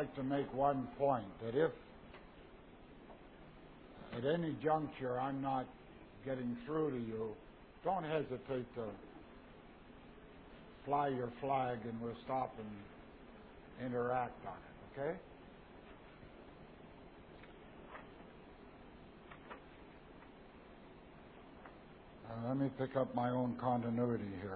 like to make one point, that if at any juncture I'm not getting through to you, don't hesitate to fly your flag and we'll stop and interact on it, okay? Let me pick up my own continuity here.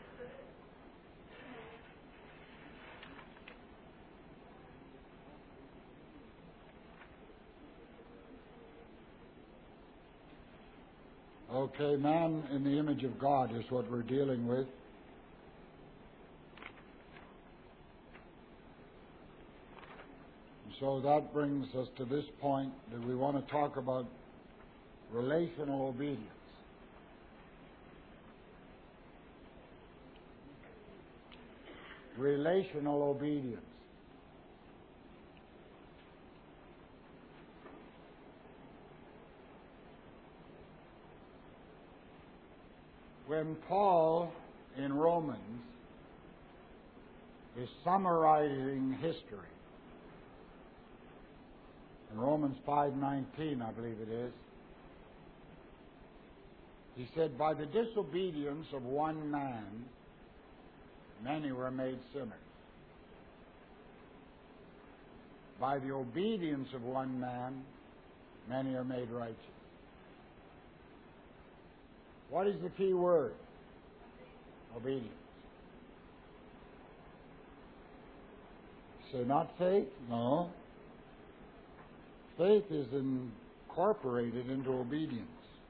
Okay, man in the image of God is what we're dealing with. So that brings us to this point that we want to talk about relational obedience. Relational obedience. When Paul in Romans is summarizing history, in Romans 5:19, I believe it is, he said, by the disobedience of one man, many were made sinners. By the obedience of one man, many are made righteous. What is the key word? Obedience. So not faith? No. Faith is incorporated into obedience.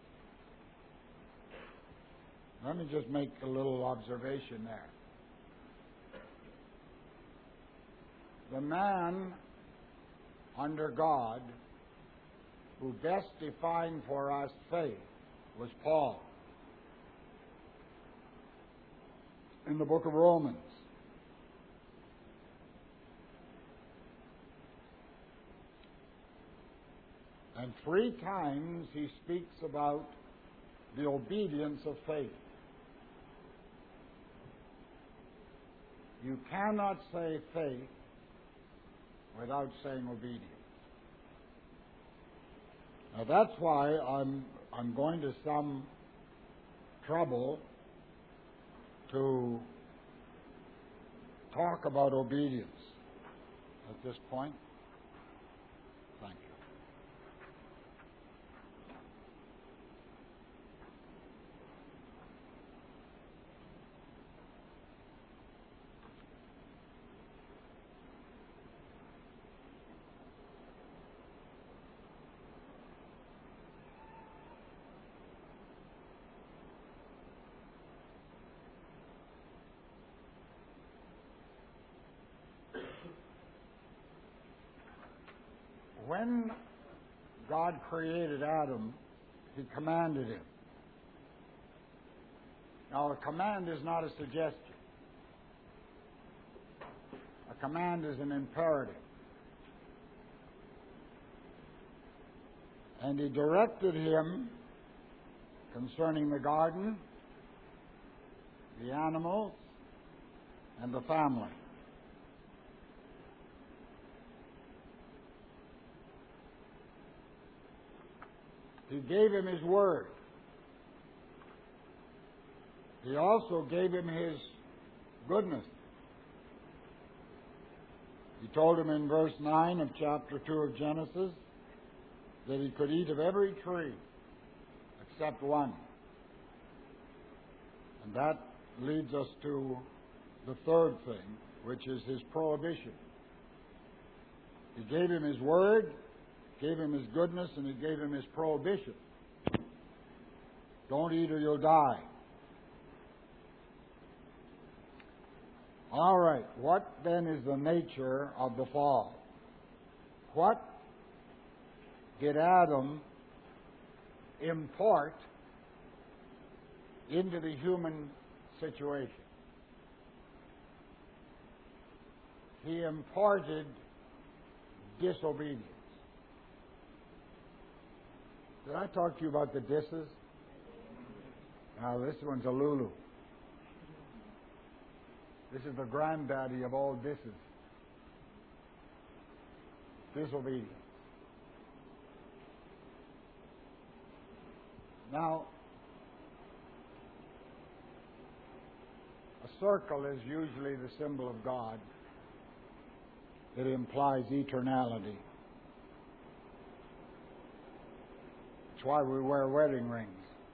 Let me just make a little observation there. The man under God who best defined for us faith was Paul in the book of Romans. And 3 times he speaks about the obedience of faith. You cannot say faith without saying obedience. Now that's why I'm going to some trouble to talk about obedience at this point. Thank you. When God created Adam, he commanded him. Now, a command is not a suggestion. A command is an imperative. And he directed him concerning the garden, the animals, and the family. He gave him his word. He also gave him his goodness. He told him in verse 9 of chapter 2 of Genesis that he could eat of every tree except one. And that leads us to the third thing, which is his prohibition. He gave him his word, gave him his goodness, and he gave him his prohibition. Don't eat or you'll die. All right, what then is the nature of the fall? What did Adam import into the human situation? He imported disobedience. Did I talk to you about the disses? Now, this one's a Lulu. This is the granddaddy of all disses. disobedience. Now, a circle is usually the symbol of God. It implies eternality. That's why we wear wedding rings.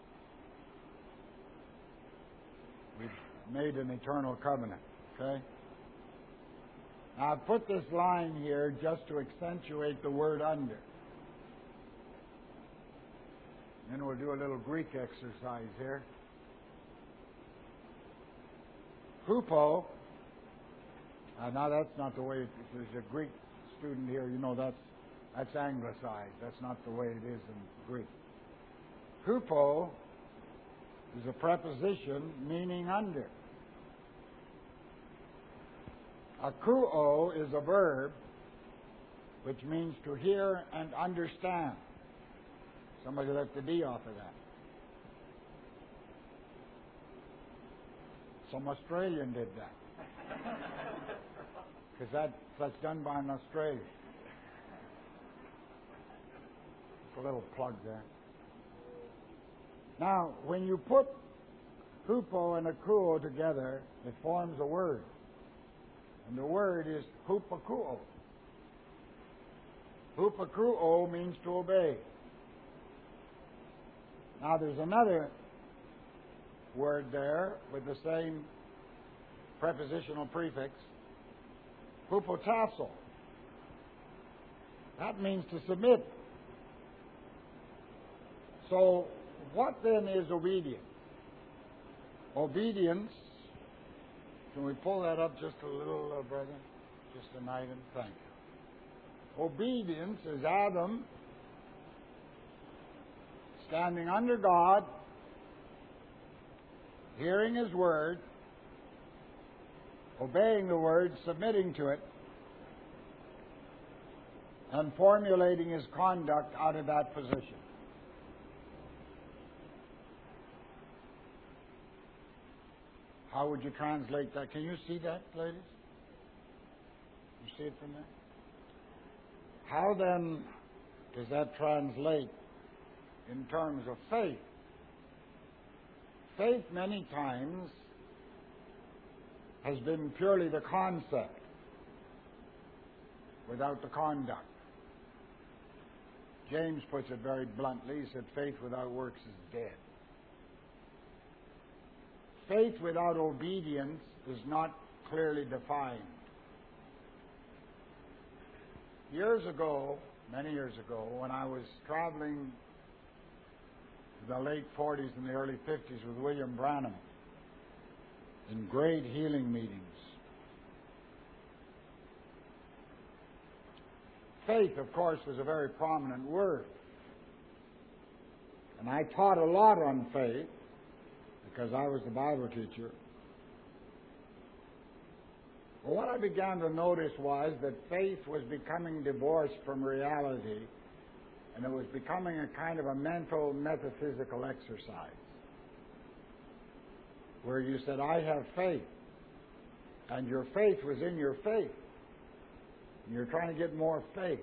We've made an eternal covenant, okay? Now, I've put this line here just to accentuate the word under. Then we'll do a little Greek exercise here. Hupo. Now that's not the way. If there's a Greek student here, you know that's anglicized. That's not the way it is in Greek. Hupo is a preposition meaning under. Akuo is a verb which means to hear and understand. Somebody left the D off of that. Some Australian did that. Because that's done by an Australian. Just a little plug there. Now, when you put hupo and akuo together, it forms a word. And the word is hupakuo. Hupakuo means to obey. Now there's another word there with the same prepositional prefix, hupotasso. That means to submit. So what then is obedience? Obedience, can we pull that up just a little, brother? Just an item, thank you. Obedience is Adam standing under God, hearing His Word, obeying the Word, submitting to it, and formulating his conduct out of that position. How would you translate that? Can you see that, ladies? You see it from there? How then does that translate in terms of faith? Faith many times has been purely the concept without the conduct. James puts it very bluntly. He said, faith without works is dead. Faith without obedience is not clearly defined. Years ago, many years ago, when I was traveling in the late 40s and the early 50s with William Branham in great healing meetings, faith, of course, was a very prominent word. And I taught a lot on faith because I was the Bible teacher. Well, what I began to notice was that faith was becoming divorced from reality, and it was becoming a kind of a mental, metaphysical exercise, where you said, I have faith, and your faith was in your faith. And you're trying to get more faith,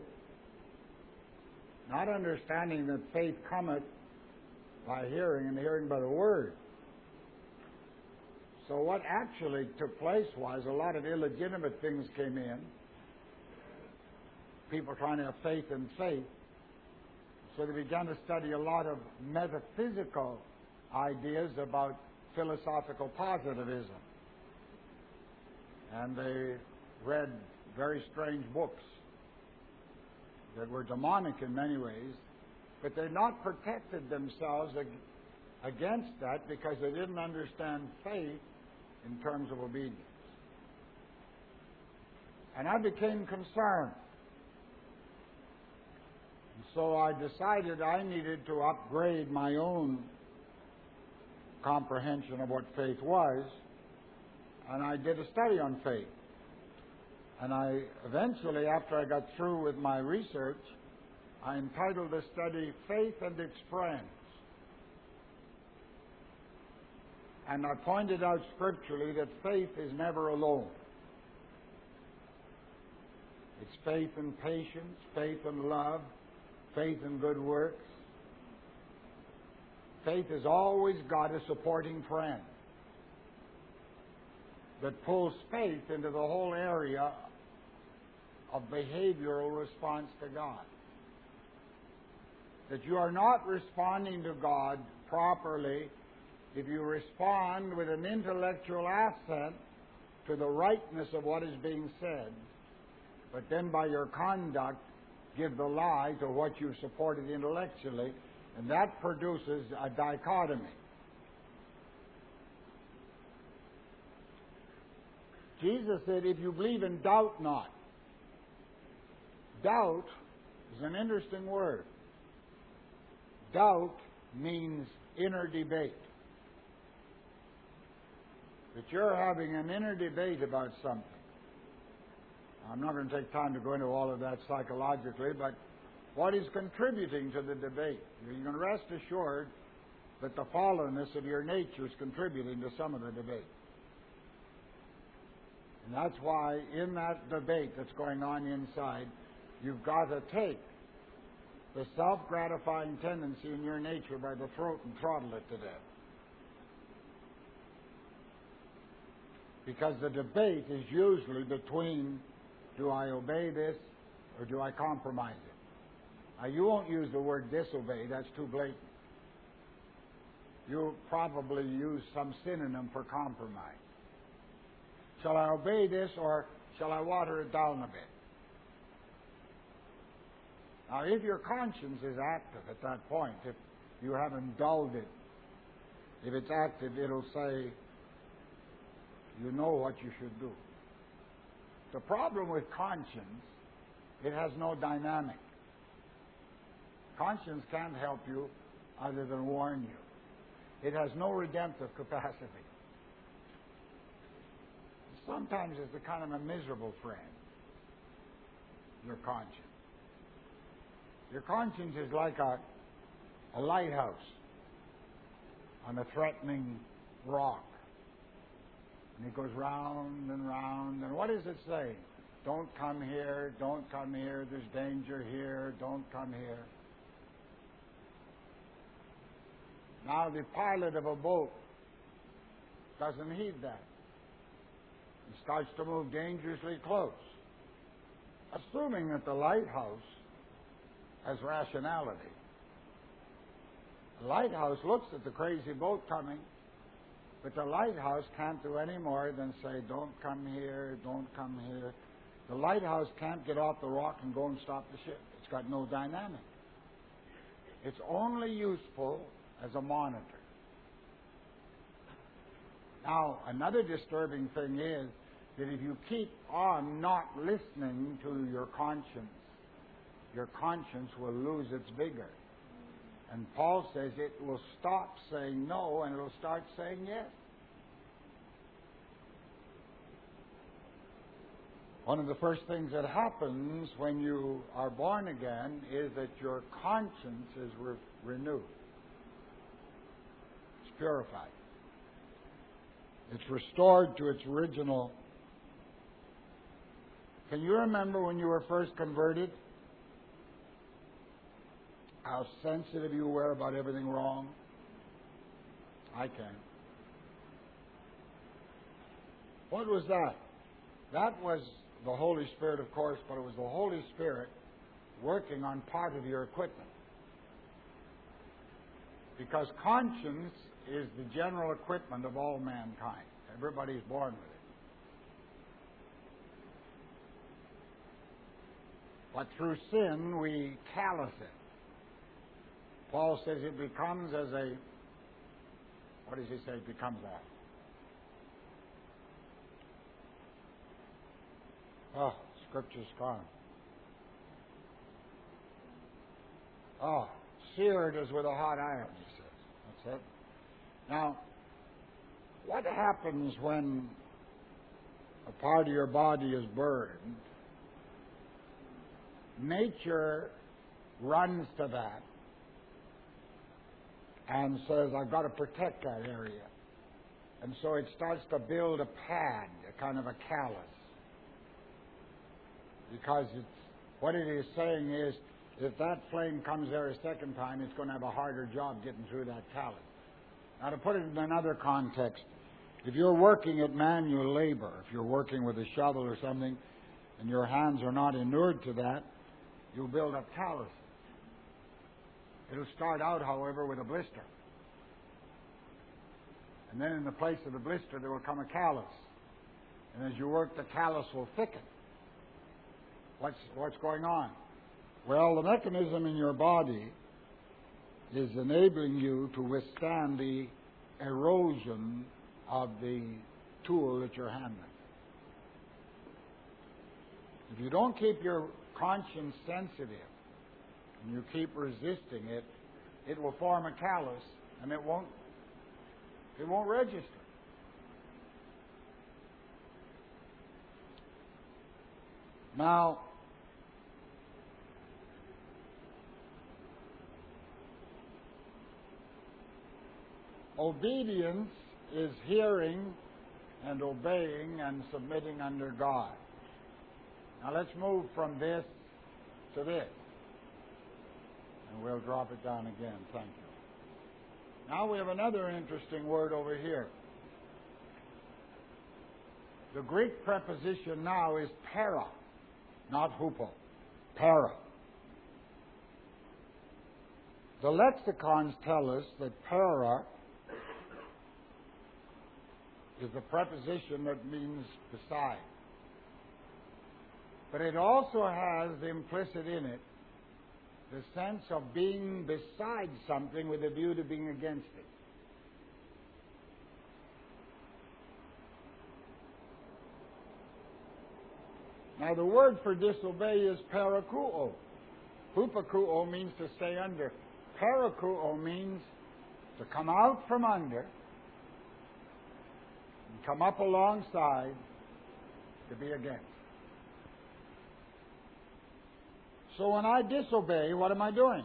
not understanding that faith cometh by hearing, and hearing by the Word. So what actually took place was a lot of illegitimate things came in. People trying to have faith in faith. So they began to study a lot of metaphysical ideas about philosophical positivism. And they read very strange books that were demonic in many ways, but they not protected themselves against that because they didn't understand faith in terms of obedience. And I became concerned. And so I decided I needed to upgrade my own comprehension of what faith was, and I did a study on faith. And I eventually, after I got through with my research, I entitled the study Faith and Its Friends. And I pointed out scripturally that faith is never alone. It's faith and patience, faith and love, faith and good works. Faith has always got a supporting friend that pulls faith into the whole area of behavioral response to God. That you are not responding to God properly if you respond with an intellectual assent to the rightness of what is being said, but then by your conduct give the lie to what you've supported intellectually, and that produces a dichotomy. Jesus said, if you believe and doubt not. Doubt is an interesting word. Doubt means inner debate. That you're having an inner debate about something. I'm not going to take time to go into all of that psychologically, but what is contributing to the debate? You can rest assured that the fallenness of your nature is contributing to some of the debate. And that's why in that debate that's going on inside, you've got to take the self-gratifying tendency in your nature by the throat and throttle it to death. Because the debate is usually between, do I obey this or do I compromise it? Now, you won't use the word disobey, that's too blatant. You'll probably use some synonym for compromise. Shall I obey this or shall I water it down a bit? Now, if your conscience is active at that point, if you haven't dulled it, if it's active, it'll say, you know what you should do. The problem with conscience, it has no dynamic. Conscience can't help you other than warn you. It has no redemptive capacity. Sometimes it's a kind of a miserable friend, your conscience. Your conscience is like a lighthouse on a threatening rock. And it goes round and round. And what does it say? Don't come here, don't come here, there's danger here, don't come here. Now the pilot of a boat doesn't heed that. He starts to move dangerously close, assuming that the lighthouse has rationality. The lighthouse looks at the crazy boat coming, but the lighthouse can't do any more than say, don't come here, don't come here. The lighthouse can't get off the rock and go and stop the ship. It's got no dynamic. It's only useful as a monitor. Now, another disturbing thing is that if you keep on not listening to your conscience will lose its vigor. And Paul says it will stop saying no and it will start saying yes. One of the first things that happens when you are born again is that your conscience is renewed. It's purified. It's restored to its original. Can you remember when you were first converted? How sensitive you were about everything wrong? I can. What was that? That was the Holy Spirit, of course, but it was the Holy Spirit working on part of your equipment. Because conscience is the general equipment of all mankind. Everybody's born with it. But through sin, we callous it. Paul says it becomes as a, what does he say it becomes as? Oh, Scripture's gone. Oh, seared as with a hot iron, he says. That's it. Now, what happens when a part of your body is burned? Nature runs to that and says, I've got to protect that area. And so it starts to build a pad, a kind of a callus. because what it is saying is, if that flame comes there a second time, it's going to have a harder job getting through that callus. Now, to put it in another context, if you're working at manual labor, if you're working with a shovel or something, and your hands are not inured to that, you'll build up calluses. It'll start out, however, with a blister. And then in the place of the blister, there will come a callus. And as you work, the callus will thicken. What's going on? Well, the mechanism in your body is enabling you to withstand the erosion of the tool that you're handling. If you don't keep your conscience sensitive and you keep resisting it, it will form a callus and it won't register. Now, obedience is hearing and obeying and submitting under God. Now let's move from this to this. And we'll drop it down again. Thank you. Now we have another interesting word over here. The Greek preposition now is para, not hupo. Para. The lexicons tell us that para is a preposition that means beside. But it also has implicit in it the sense of being beside something with a view to being against it. Now the word for disobey is parakuo. Hupakuo means to stay under. Parakuo means to come out from under and come up alongside to be against. So when I disobey, what am I doing?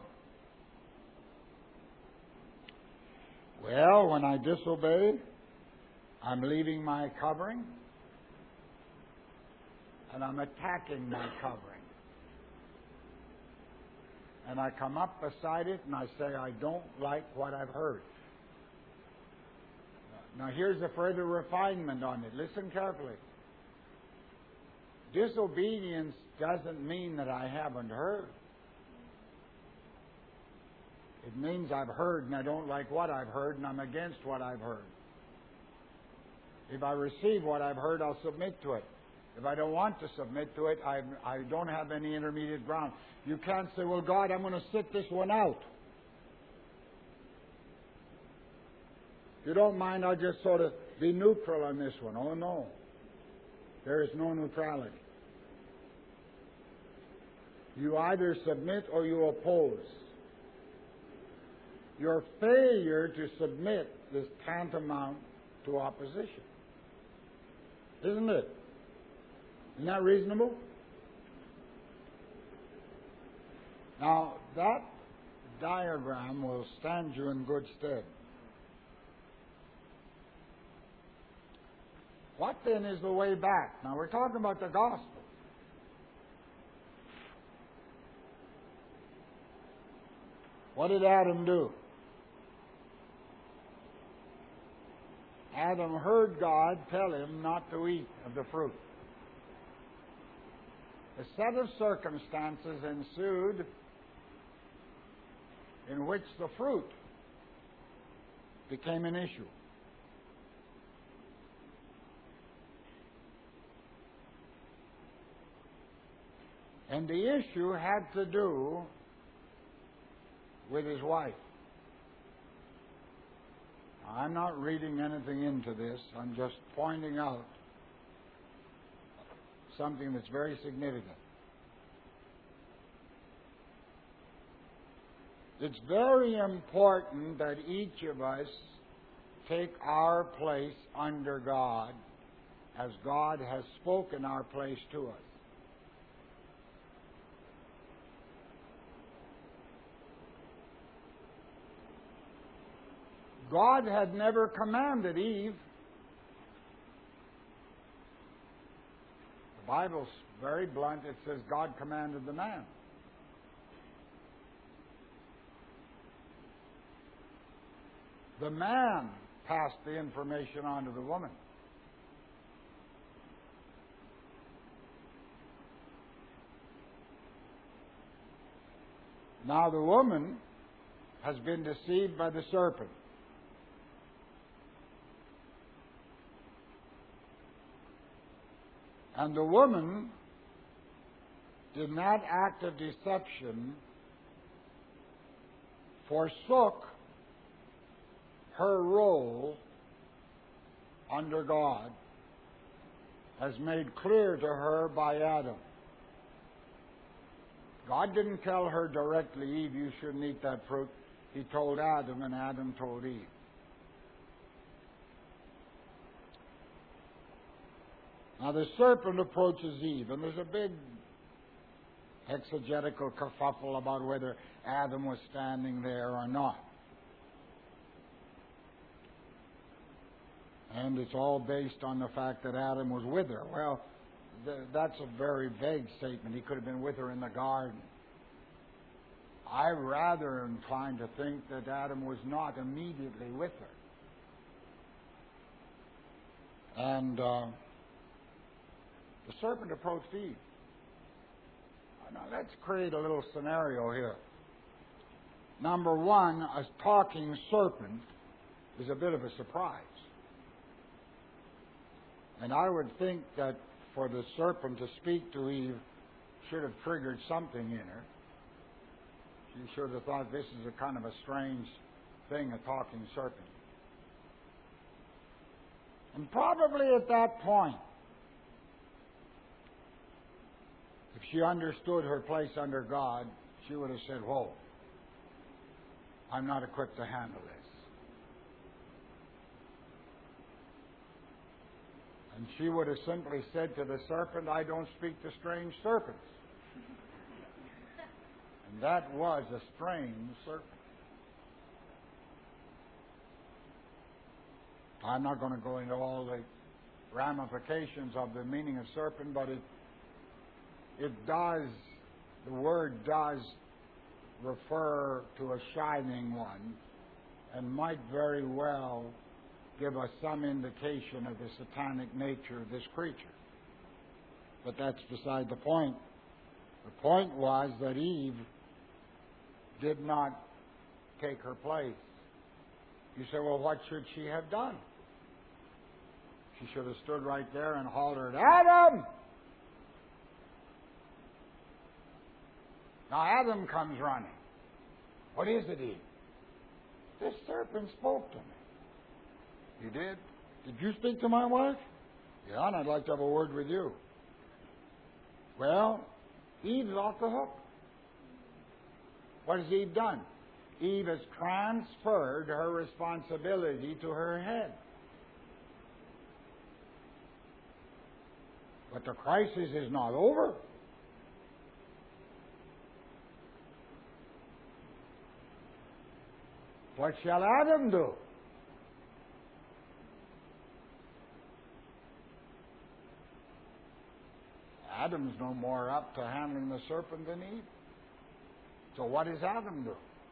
Well, when I disobey, I'm leaving my covering and I'm attacking my covering. And I come up beside it and I say, I don't like what I've heard. Now here's a further refinement on it. Listen carefully. Disobedience doesn't mean that I haven't heard. It means I've heard and I don't like what I've heard and I'm against what I've heard. If I receive what I've heard, I'll submit to it. If I don't want to submit to it, I don't have any intermediate ground. You can't say, well, God, I'm going to sit this one out. If you don't mind, I'll just sort of be neutral on this one. Oh, no. There is no neutrality. You either submit or you oppose. Your failure to submit is tantamount to opposition. Isn't it? Isn't that reasonable? Now, that diagram will stand you in good stead. What then is the way back? Now, we're talking about the gospel. What did Adam do? Adam heard God tell him not to eat of the fruit. A set of circumstances ensued in which the fruit became an issue. And the issue had to do with his wife. Now, I'm not reading anything into this. I'm just pointing out something that's very significant. It's very important that each of us take our place under God as God has spoken our place to us. God had never commanded Eve. The Bible's very blunt. It says God commanded the man. The man passed the information on to the woman. Now the woman has been deceived by the serpent. And the woman did not act of deception, forsook her role under God, as made clear to her by Adam. God didn't tell her directly, Eve, you shouldn't eat that fruit. He told Adam, and Adam told Eve. Now the serpent approaches Eve, and there's a big exegetical kerfuffle about whether Adam was standing there or not. And it's all based on the fact that Adam was with her. Well, that's a very vague statement. He could have been with her in the garden. I'm rather inclined to think that Adam was not immediately with her. And the serpent approached Eve. Now let's create a little scenario here. Number one, a talking serpent is a bit of a surprise. And I would think that for the serpent to speak to Eve should have triggered something in her. She should have thought, this is a kind of a strange thing, a talking serpent. And probably at that point, if she understood her place under God, she would have said, whoa, I'm not equipped to handle this. And she would have simply said to the serpent, I don't speak to strange serpents. And that was a strange serpent. I'm not going to go into all the ramifications of the meaning of serpent, but the word does refer to a shining one, and might very well give us some indication of the satanic nature of this creature. But that's beside the point. The point was that Eve did not take her place. You say, well, what should she have done? She should have stood right there and hollered, Adam! Now Adam comes running. What is it, Eve? This serpent spoke to me. You did? Did you speak to my wife? Yeah, and I'd like to have a word with you. Well, Eve's off the hook. What has Eve done? Eve has transferred her responsibility to her head. But the crisis is not over. What shall Adam do? Adam's no more up to handling the serpent than Eve. So what does Adam do?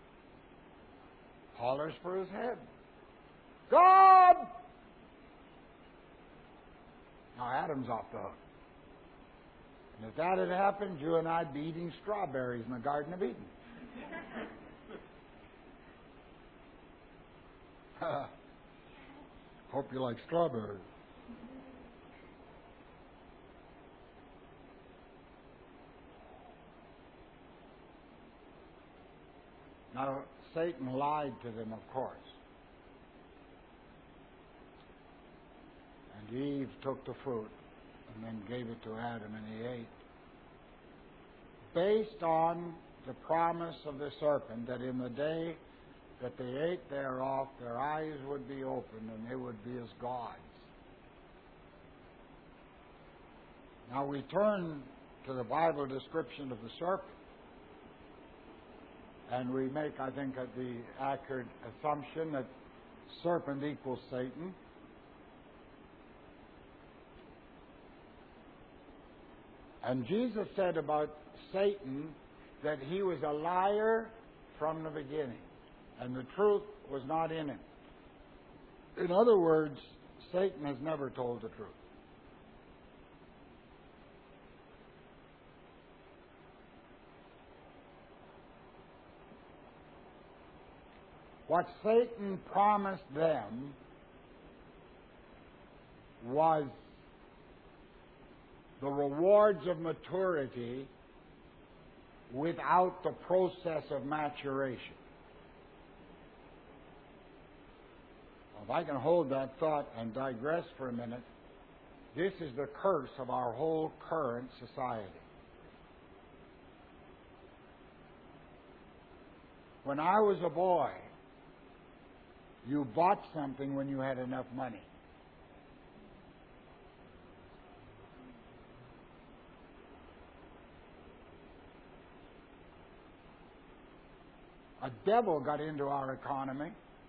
Hollers for his head. God! Now Adam's off the hook. And if that had happened, you and I'd be eating strawberries in the Garden of Eden. Hope you like strawberries. Now, Satan lied to them, of course. And Eve took the fruit and then gave it to Adam, and he ate. Based on the promise of the serpent that in the day that they ate thereof, their eyes would be opened and they would be as gods. Now we turn to the Bible description of the serpent. And we make, I think, the accurate assumption that serpent equals Satan. And Jesus said about Satan that he was a liar from the beginning, and the truth was not in him. In other words, Satan has never told the truth. What Satan promised them was the rewards of maturity without the process of maturation. If I can hold that thought and digress for a minute, this is the curse of our whole current society. When I was a boy, you bought something when you had enough money. A devil got into our economy.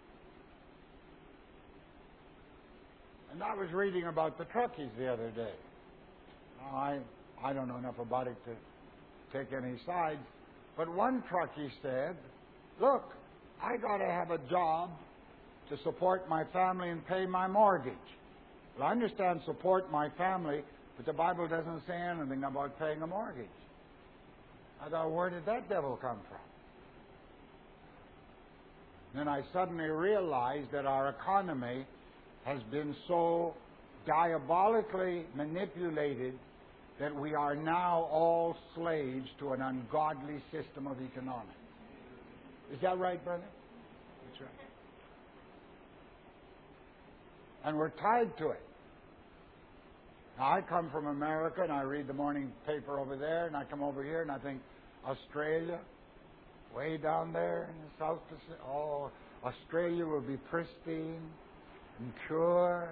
And I was reading about the truckies the other day. Now, I don't know enough about it to take any sides, but one truckie said, look, I got to have a job to support my family and pay my mortgage. Well, I understand support my family, but the Bible doesn't say anything about paying a mortgage. I thought, where did that devil come from? Then I suddenly realized that our economy has been so diabolically manipulated that we are now all slaves to an ungodly system of economics. Is that right, brother? That's right. And we're tied to it. Now, I come from America, and I read the morning paper over there, and I come over here, and I think, Australia, way down there in the South Pacific, oh, Australia will be pristine and pure.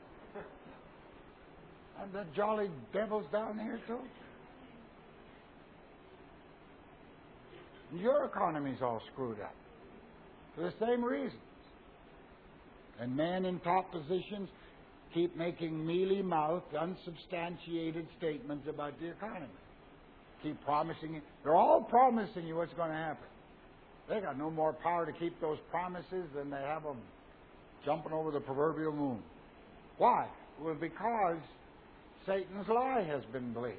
And the jolly devils down here, too. Your economy's all screwed up for the same reasons. And men in top positions keep making mealy-mouthed, unsubstantiated statements about the economy. Keep promising you. They're all promising you what's going to happen. They got no more power to keep those promises than they have them jumping over the proverbial moon. Why? Well, because Satan's lie has been believed.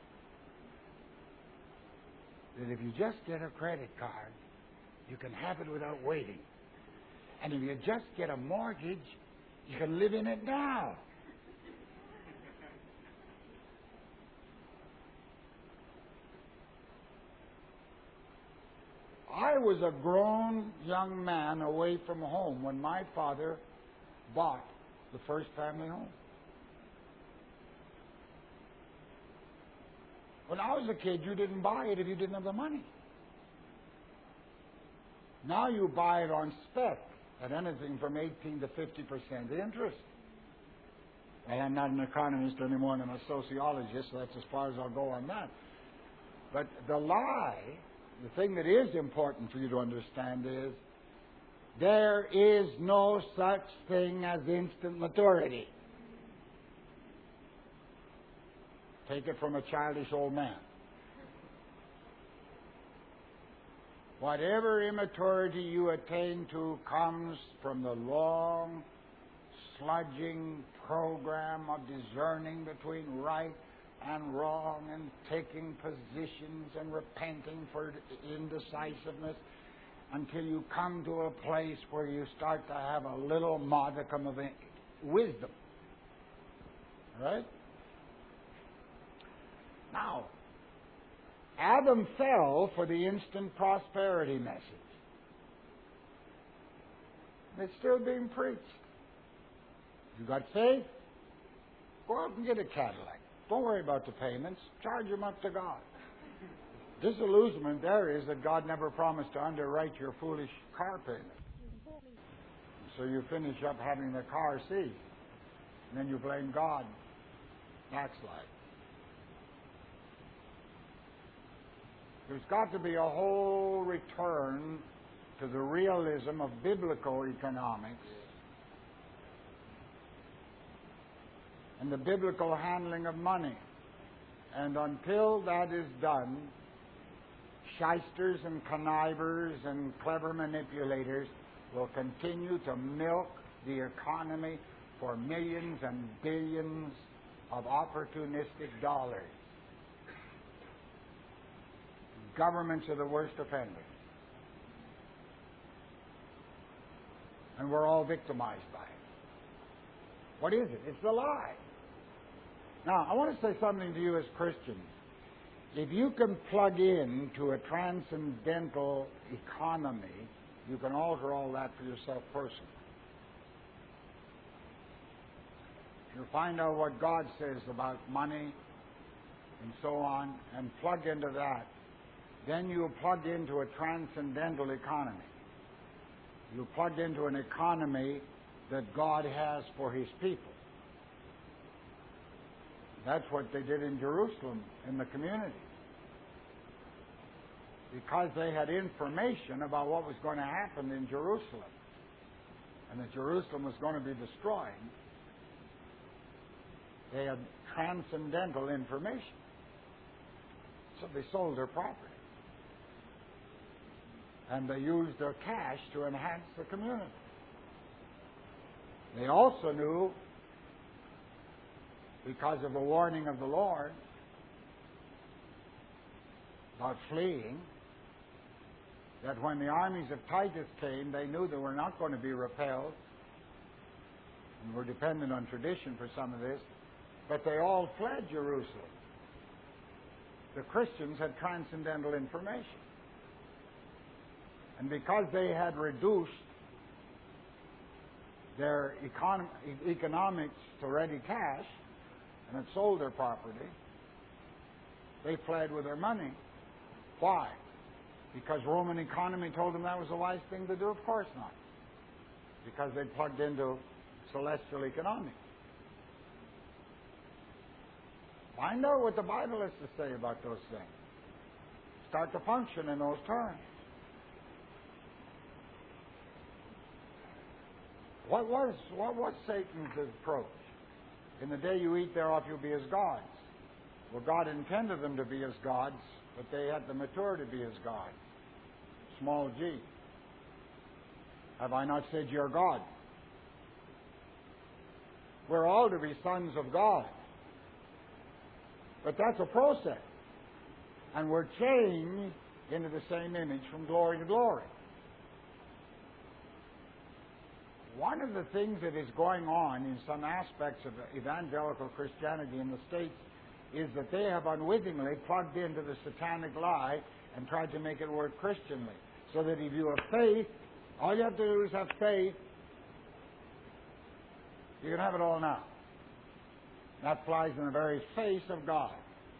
That if you just get a credit card, you can have it without waiting. And if you just get a mortgage, you can live in it now. I was a grown young man away from home when my father bought the first family home. When I was a kid, you didn't buy it if you didn't have the money. Now you buy it on spec at anything from 18 to 50% interest. Well, I'm not an economist any more than a sociologist, so that's as far as I'll go on that. But the lie, the thing that is important for you to understand is there is no such thing as instant maturity. Take it from a childish old man. Whatever immaturity you attain to comes from the long, sludging program of discerning between right and wrong and taking positions and repenting for indecisiveness until you come to a place where you start to have a little modicum of wisdom. Right? Now, Adam fell for the instant prosperity message. It's still being preached. You got faith? Go out and get a Cadillac. Don't worry about the payments. Charge them up to God. Disillusionment there is that God never promised to underwrite your foolish car payment. So you finish up having the car seized. And then you blame God. Backslide. There's got to be a whole return to the realism of biblical economics and the biblical handling of money. And until that is done, shysters and connivers and clever manipulators will continue to milk the economy for millions and billions of opportunistic dollars. Governments are the worst offenders. And we're all victimized by it. What is it? It's the lie. Now, I want to say something to you as Christians. If you can plug in to a transcendental economy, you can alter all that for yourself personally. You'll find out what God says about money and so on, and plug into that. Then you'll plug into a transcendental economy. You'll plug into an economy that God has for His people. That's what they did in Jerusalem, in the community. Because they had information about what was going to happen in Jerusalem, and that Jerusalem was going to be destroyed, they had transcendental information. So they sold their property. And they used their cash to enhance the community. They also knew, because of the warning of the Lord about fleeing, that when the armies of Titus came, they knew they were not going to be repelled. And were dependent on tradition for some of this, but they all fled Jerusalem. The Christians had transcendental information. And because they had reduced their economics to ready cash and had sold their property, they fled with their money. Why? Because Roman economy told them that was the wise thing to do? Of course not. Because they plugged into celestial economics. Find out what the Bible has to say about those things. Start to function in those terms. What was Satan's approach? In the day you eat thereof, you'll be as gods. Well, God intended them to be as gods, but they had to mature to be as gods. Small g. Have I not said you're God? We're all to be sons of God. But that's a process. And we're changed into the same image from glory to glory. One of the things that is going on in some aspects of evangelical Christianity in the States is that they have unwittingly plugged into the satanic lie and tried to make it work Christianly. So that if you have faith, all you have to do is have faith. You can have it all now. That flies in the very face of God.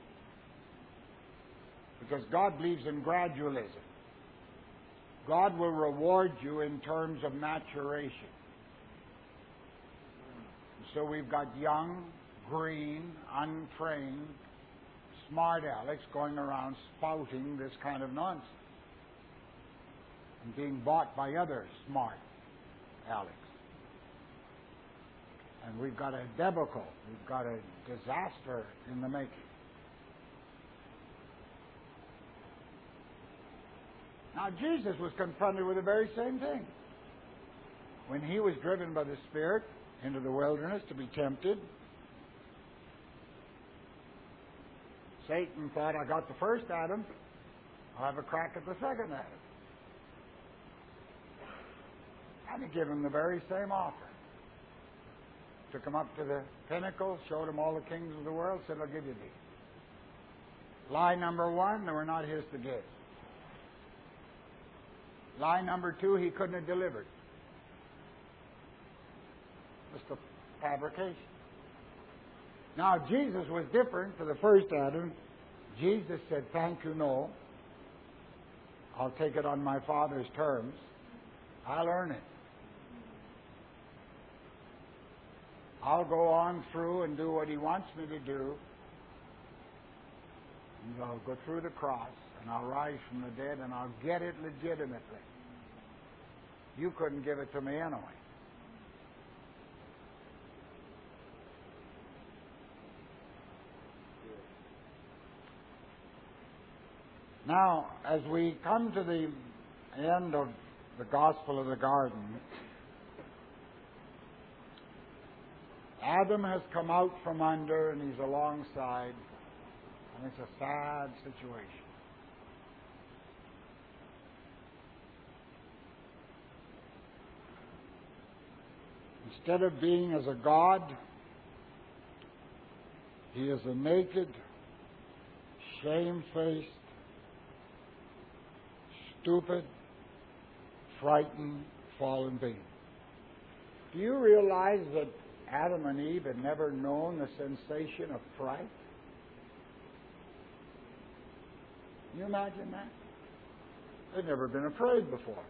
Because God believes in gradualism. God will reward you in terms of maturation. So we've got young, green, untrained, smart Alex going around spouting this kind of nonsense and being bought by other smart Alex. And we've got a debacle. We've got a disaster in the making. Now, Jesus was confronted with the very same thing. When he was driven by the Spirit into the wilderness to be tempted, Satan thought, I got the first Adam, I'll have a crack at the second Adam. And he gave him the very same offer. Took him up to the pinnacle, showed him all the kings of the world, said, I'll give you these. Lie number one, they were not his to give. Lie number two, he couldn't have delivered. Just a fabrication. Now, Jesus was different to the first Adam. Jesus said, thank you, no. I'll take it on my Father's terms. I'll earn it. I'll go on through and do what he wants me to do. And I'll go through the cross, and I'll rise from the dead, and I'll get it legitimately. You couldn't give it to me anyway. Now, as we come to the end of the Gospel of the Garden, Adam has come out from under and he's alongside, and it's a sad situation. Instead of being as a God, he is a naked, shamefaced, stupid, frightened, fallen being. Do you realize that Adam and Eve had never known the sensation of fright? Can you imagine that? They'd never been afraid before.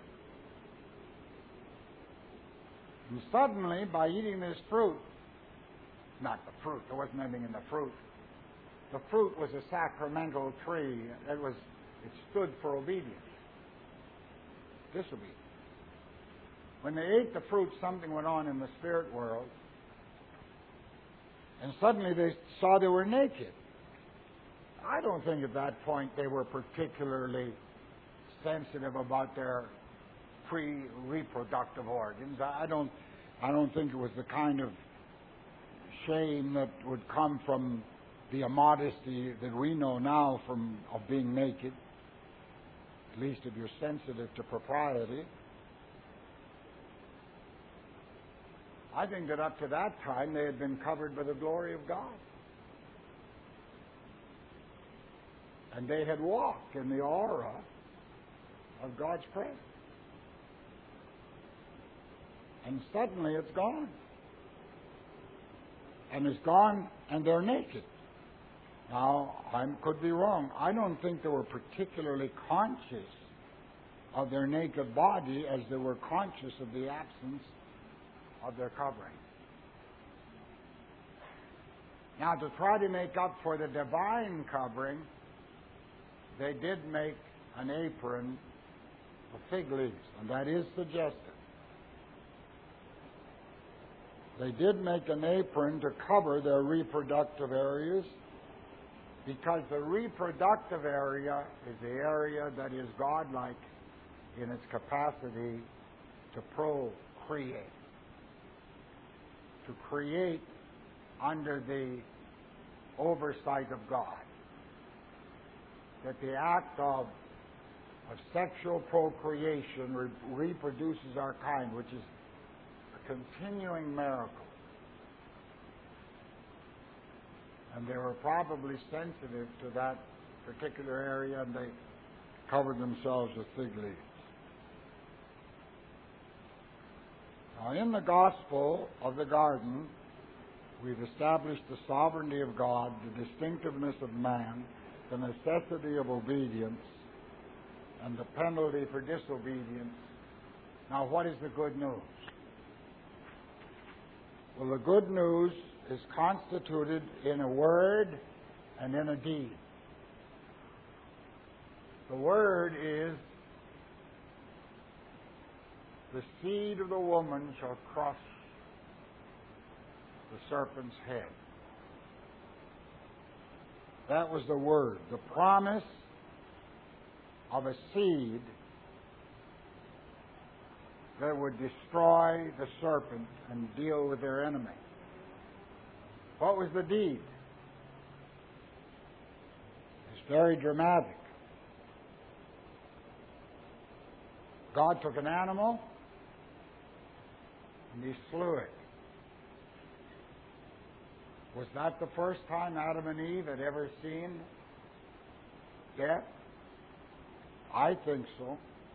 And suddenly, by eating this fruit, not the fruit, there wasn't anything in the fruit. The fruit was a sacramental tree. It stood for obedience. Disobedience. When they ate the fruit, something went on in the spirit world. And suddenly they saw they were naked. I don't think at that point they were particularly sensitive about their pre-reproductive organs. I don't think it was the kind of shame that would come from the immodesty that we know now of being naked, at least if you're sensitive to propriety. I think that up to that time they had been covered by the glory of God. And they had walked in the aura of God's presence. And suddenly it's gone. And it's gone and they're naked. Now, I could be wrong. I don't think they were particularly conscious of their naked body as they were conscious of the absence of their covering. Now, to try to make up for the divine covering, they did make an apron of fig leaves, and that is suggested. They did make an apron to cover their reproductive areas, because the reproductive area is the area that is godlike in its capacity to procreate. To create under the oversight of God. That the act of sexual procreation reproduces our kind, which is a continuing miracle. And they were probably sensitive to that particular area, and they covered themselves with fig leaves. Now, in the Gospel of the Garden, we've established the sovereignty of God, the distinctiveness of man, the necessity of obedience, and the penalty for disobedience. Now, what is the good news? Well, the good news is constituted in a word and in a deed. The word is, the seed of the woman shall crush the serpent's head. That was the word, the promise of a seed that would destroy the serpent and deal with their enemy. What was the deed? It's very dramatic. God took an animal and he slew it. Was that the first time Adam and Eve had ever seen death? I think so.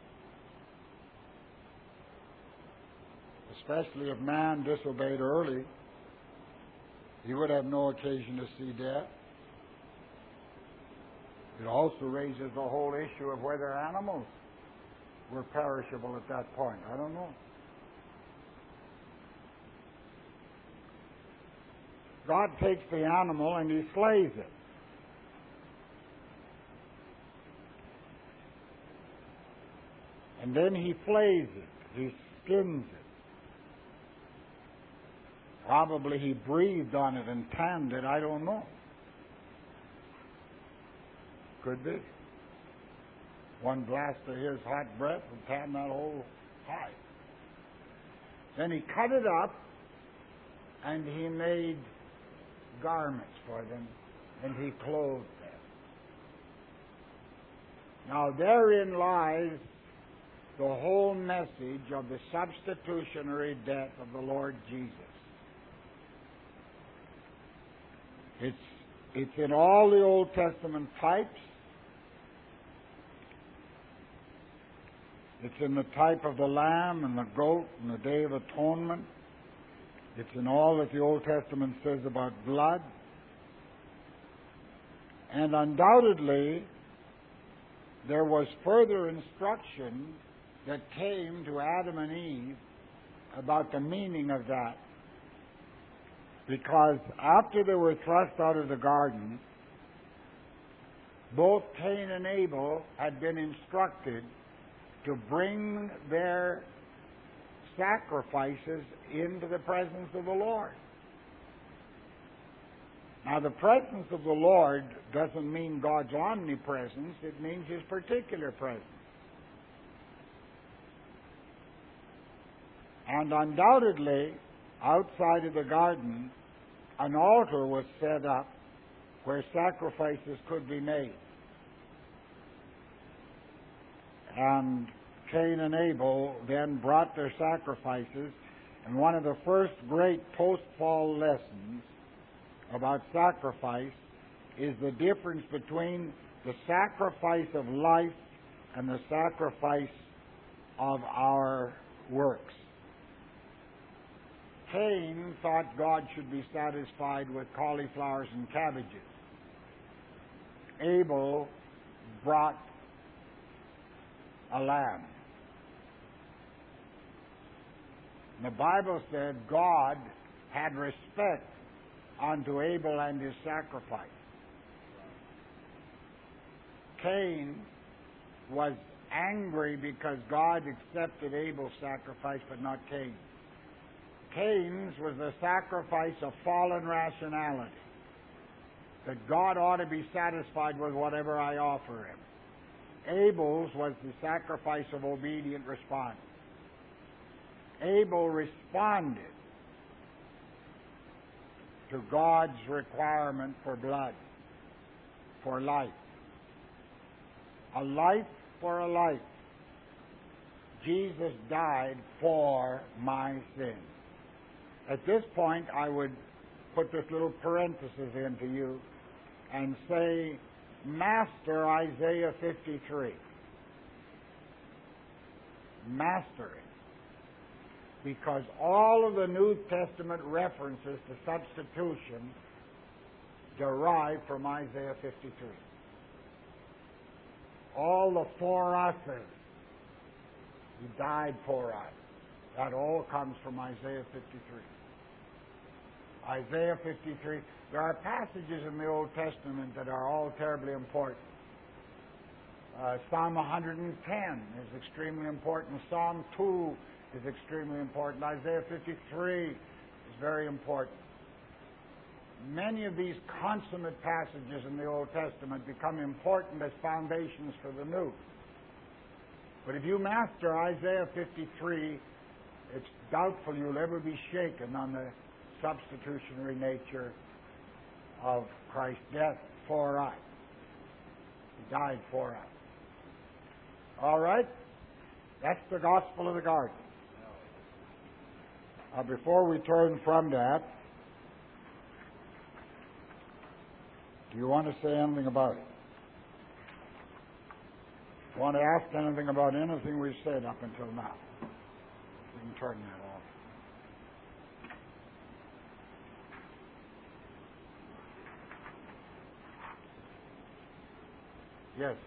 Especially if man disobeyed early, he would have no occasion to see death. It also raises the whole issue of whether animals were perishable at that point. I don't know. God takes the animal and he slays it. And then he flays it. He skins it. Probably he breathed on it and tanned it. I don't know. Could be. One blast of his hot breath would tan that whole hide. Then he cut it up, and he made garments for them, and he clothed them. Now therein lies the whole message of the substitutionary death of the Lord Jesus. It's in all the Old Testament types. It's in the type of the lamb and the goat and the Day of Atonement. It's in all that the Old Testament says about blood. And undoubtedly, there was further instruction that came to Adam and Eve about the meaning of that. Because after they were thrust out of the garden, both Cain and Abel had been instructed to bring their sacrifices into the presence of the Lord. Now, the presence of the Lord doesn't mean God's omnipresence. It means His particular presence. And undoubtedly, outside of the garden, an altar was set up where sacrifices could be made. And Cain and Abel then brought their sacrifices, and one of the first great post-fall lessons about sacrifice is the difference between the sacrifice of life and the sacrifice of our works. Cain thought God should be satisfied with cauliflowers and cabbages. Abel brought a lamb. The Bible said God had respect unto Abel and his sacrifice. Cain was angry because God accepted Abel's sacrifice but not Cain's. Cain's was the sacrifice of fallen rationality, that God ought to be satisfied with whatever I offer Him. Abel's was the sacrifice of obedient response. Abel responded to God's requirement for blood, for life. A life for a life. Jesus died for my sins. At this point, I would put this little parenthesis into you and say, master Isaiah 53. Master it. Because all of the New Testament references to substitution derive from Isaiah 53. All the for us's. He died for us. That all comes from Isaiah 53. Isaiah 53. There are passages in the Old Testament that are all terribly important. Psalm 110 is extremely important. Psalm 2 is extremely important. Isaiah 53 is very important. Many of these consummate passages in the Old Testament become important as foundations for the New. But if you master Isaiah 53, it's doubtful you'll ever be shaken on the substitutionary nature of Christ's death for us. He died for us. All right? That's the gospel of the garden. Before we turn from that, do you want to say anything about it? Want to ask anything about anything we've said up until now? You can turn that off. Yes.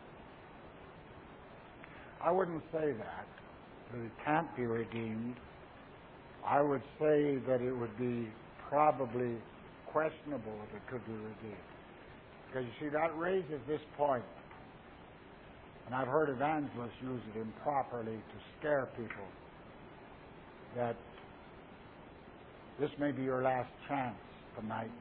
I wouldn't say that it can't be redeemed. I would say that it would be probably questionable if it could be redeemed. Because you see, that raises this point, and I've heard evangelists use it improperly to scare people, that this may be your last chance tonight.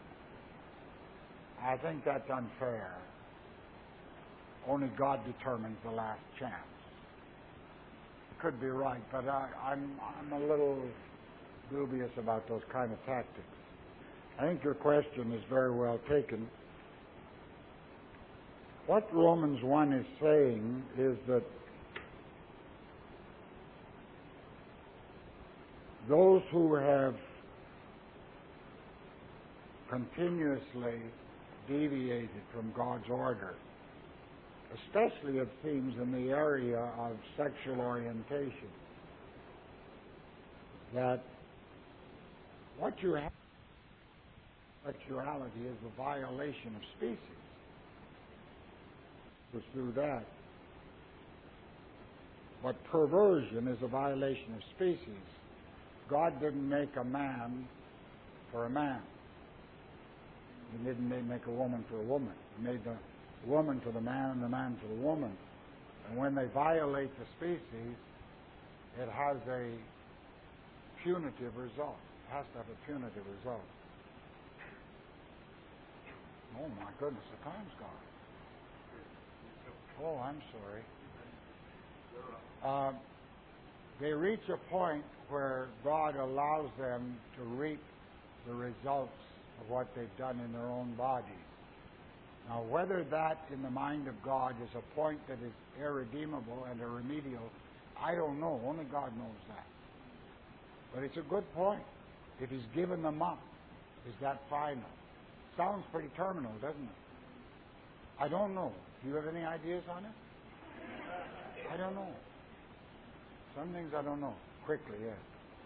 I think that's unfair. Only God determines the last chance. It could be right, but I'm a little dubious about those kind of tactics. I think your question is very well taken. What Romans 1 is saying is that those who have continuously deviated from God's order, especially it seems in the area of sexual orientation, that what you have sexuality is a violation of species. Pursue that. But perversion is a violation of species. God didn't make a man for a man. He didn't make a woman for a woman. He made the woman for the man and the man for the woman. And when they violate the species, it has a punitive result. It has to have a punitive result. Oh my goodness, the time's gone. Oh, I'm sorry. They reach a point where God allows them to reap the results of what they've done in their own bodies. Now, whether that in the mind of God is a point that is irredeemable and irremediable, I don't know. Only God knows that. But it's a good point. If He's given them up, is that final? Sounds pretty terminal, doesn't it? I don't know. Do you have any ideas on it? I don't know. Some things I don't know. Quickly, yes.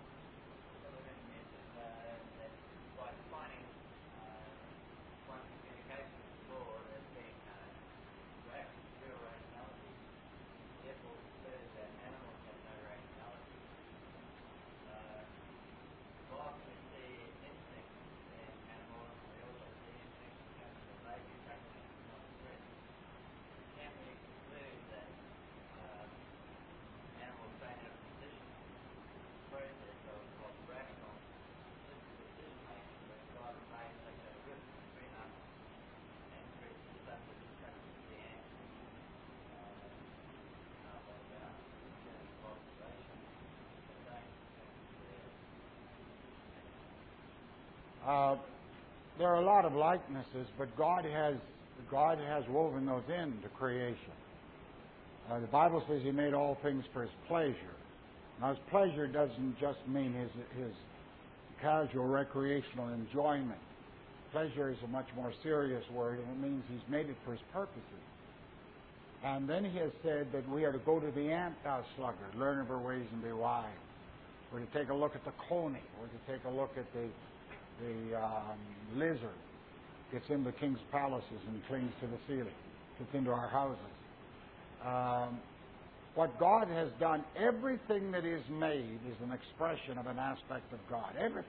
There are a lot of likenesses, but God has woven those into creation. The Bible says He made all things for His pleasure. Now, His pleasure doesn't just mean His casual recreational enjoyment. Pleasure is a much more serious word, and it means He's made it for His purposes. And then He has said that we are to go to the ant, thou sluggard, learn of her ways and be wise. We're to take a look at the coney. We're to take a look at the lizard. Gets into the king's palaces and clings to the ceiling. Gets into our houses. What God has done, everything that is made is an expression of an aspect of God. Everything.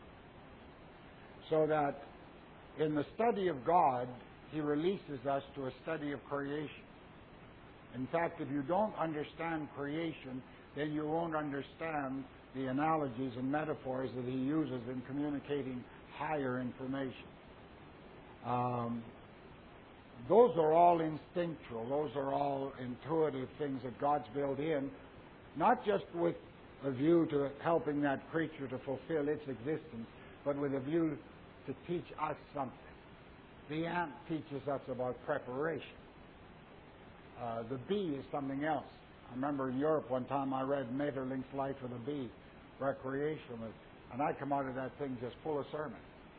So that in the study of God, He releases us to a study of creation. In fact, if you don't understand creation, then you won't understand the analogies and metaphors that He uses in communicating higher information. Those are all instinctual. Those are all intuitive things that God's built in, not just with a view to helping that creature to fulfill its existence, but with a view to teach us something. The ant teaches us about preparation. The bee is something else. I remember in Europe one time I read Maeterlinck's Life of the Bee, recreationally, and I come out of that thing just full of sermon.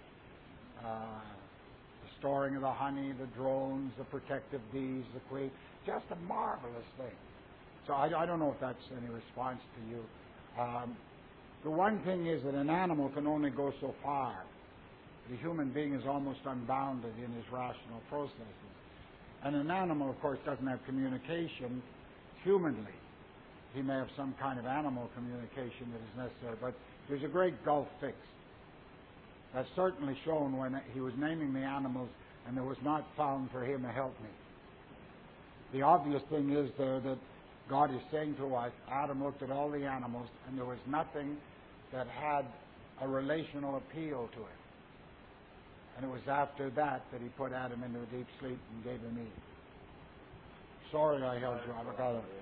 The storing of the honey, the drones, the protective bees, the queen, just a marvelous thing. So I don't know if that's any response to you. The one thing is that an animal can only go so far. The human being is almost unbounded in his rational processes. And an animal, of course, doesn't have communication humanly. He may have some kind of animal communication that is necessary, but There's a great gulf fixed. That's certainly shown when he was naming the animals and there was not found for him a helpmeet. The obvious thing is there that God is saying to us, Adam looked at all the animals and there was nothing that had a relational appeal to it. And it was after that he put Adam into a deep sleep and gave him Eve. Sorry I held you on.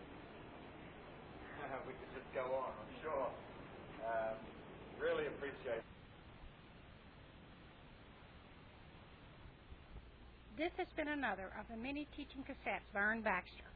We could just go on, I'm sure. Really appreciate it. This has been another of the many teaching cassettes by Ern Baxter.